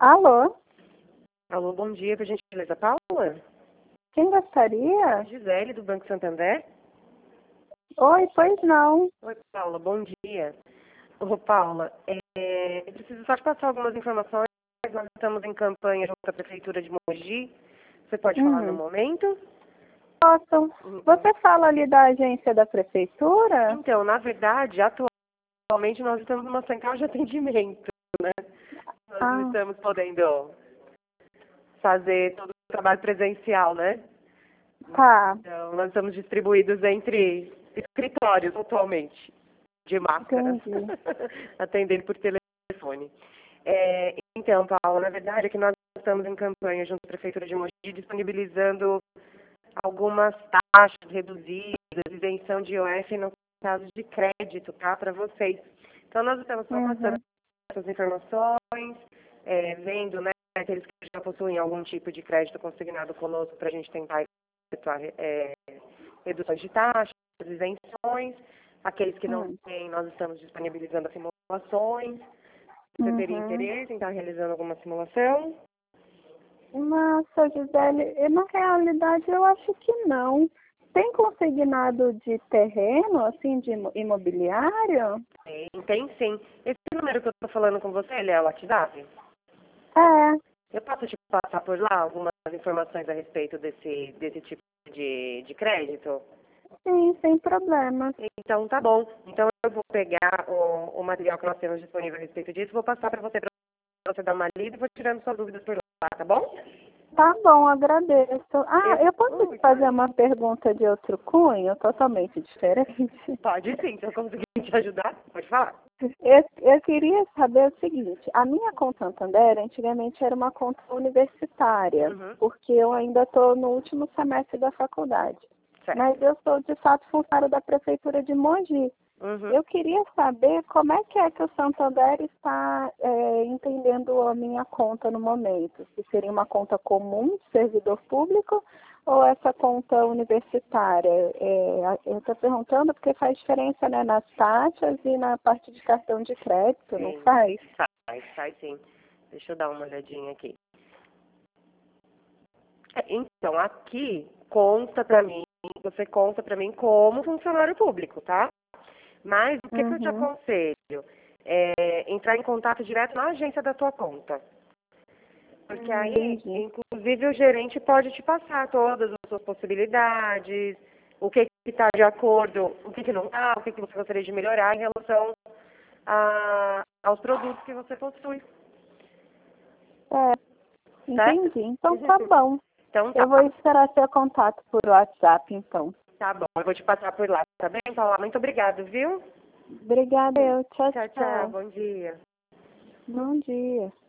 Alô? Alô, bom dia, por gentileza, Paula? Quem gostaria? Gisele, do Banco Santander. Oi, pois não. Oi, Paula, bom dia. Ô, Paula, eu preciso só te passar algumas informações. Nós estamos em campanha junto à Prefeitura de Mogi. Você pode falar no momento? Posso. Então, Você fala ali da agência da prefeitura? então, na verdade, atualmente nós estamos numa central de atendimento, né? Nós não estamos podendo fazer todo o trabalho presencial, né? Tá. Então, nós estamos distribuídos entre escritórios atualmente, de máscara, Entendi. atendendo por telefone. Então, Paula, na verdade é que nós estamos em campanha junto à Prefeitura de Mogi, disponibilizando algumas taxas reduzidas, isenção de IOF no caso de crédito, tá, para vocês. Então, nós estamos só passando essas informações, vendo, né, aqueles que já possuem algum tipo de crédito consignado conosco para a gente tentar efetuar reduções de taxas, isenções. Aqueles que não têm, nós estamos disponibilizando as simulações. Você teria interesse em estar realizando alguma simulação? Nossa, Gisele, na realidade eu acho que não. Tem consignado de terreno, assim, de imobiliário? Tem sim. Esse número que eu estou falando com você, ele é o WhatsApp? É. Eu posso te passar por lá algumas informações a respeito desse tipo de crédito? Sim, sem problema. Então, tá bom. Então, eu vou pegar o material que nós temos disponível a respeito disso, vou passar para você dar uma lida e vou tirando suas dúvidas por lá, tá bom? Tá bom, agradeço. Eu posso te fazer uma pergunta de outro cunho, totalmente diferente? Pode sim, se eu conseguir te ajudar, pode falar. Eu queria saber o seguinte, a minha conta Santander antigamente era uma conta universitária, porque eu ainda estou no último semestre da faculdade. Certo. Mas eu sou, de fato, funcionária da Prefeitura de Mogi. Eu queria saber como é que o Santander está entendendo a minha conta no momento. Se seria uma conta comum de servidor público ou essa conta universitária. Eu estou perguntando porque faz diferença, né, nas taxas e na parte de cartão de crédito, não faz? Faz sim. Deixa eu dar uma olhadinha aqui. Então, aqui você conta para mim como funcionário público, tá? Mas o que eu te aconselho? Entrar em contato direto na agência da tua conta. Porque aí, inclusive, o gerente pode te passar todas as suas possibilidades, o que está de acordo, o que não está, o que você gostaria de melhorar em relação aos produtos que você possui. Entendi. Então tá bom. Então, tá. Eu vou esperar seu contato por WhatsApp, então. Tá bom, eu vou te passar por lá, tá bem, Paula? Muito obrigada, viu? Obrigada, Tchau, tchau. Bom dia. Bom dia.